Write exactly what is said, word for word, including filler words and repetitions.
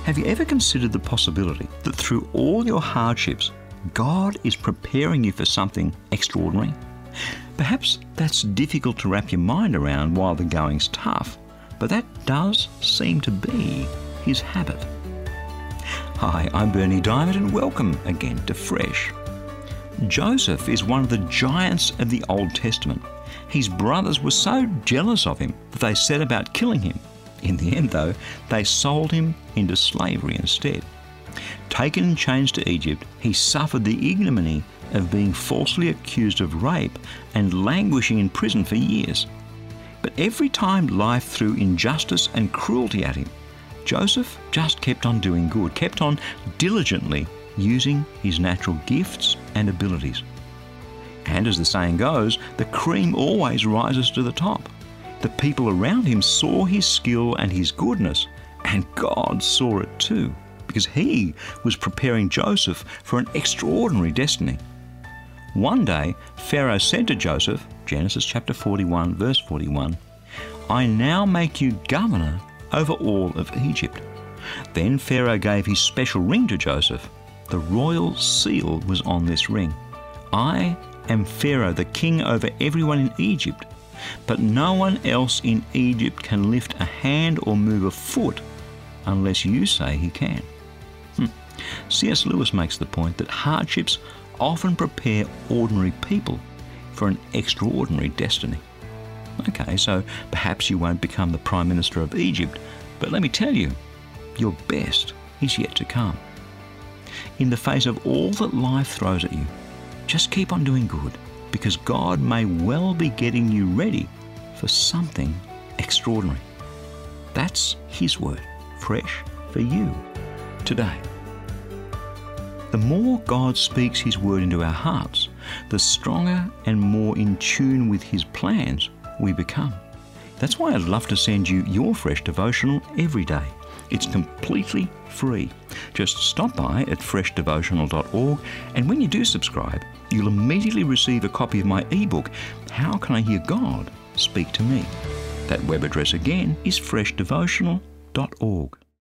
Have you ever considered the possibility that through all your hardships, God is preparing you for something extraordinary? Perhaps that's difficult to wrap your mind around while the going's tough, but that does seem to be his habit. Hi, I'm Berni Dymet and welcome again to Fresh. Joseph is one of the giants of the Old Testament. His brothers were so jealous of him that they set about killing him. In the end, though, they sold him into slavery instead. Taken and changed to Egypt, he suffered the ignominy of being falsely accused of rape and languishing in prison for years. But every time life threw injustice and cruelty at him, Joseph just kept on doing good, kept on diligently using his natural gifts and abilities. And as the saying goes, the cream always rises to the top. The people around him saw his skill and his goodness, and God saw it too, because he was preparing Joseph for an extraordinary destiny. One day, Pharaoh said to Joseph, Genesis chapter forty-one, verse forty-one, "I now make you governor over all of Egypt." Then Pharaoh gave his special ring to Joseph. The royal seal was on this ring. "I am Pharaoh, the king over everyone in Egypt, but no one else in Egypt can lift a hand or move a foot unless you say he can." Hmm. C S Lewis makes the point that hardships often prepare ordinary people for an extraordinary destiny. Okay, so perhaps you won't become the Prime Minister of Egypt, but let me tell you, your best is yet to come. In the face of all that life throws at you, just keep on doing good, because God may well be getting you ready for something extraordinary. That's His word, fresh for you today. The more God speaks His word into our hearts, the stronger and more in tune with His plans we become. That's why I'd love to send you your fresh devotional every day. It's completely free. Just stop by at fresh devotional dot org, and when you do subscribe, you'll immediately receive a copy of my ebook, How Can I Hear God Speak to Me? That web address again is fresh devotional dot org.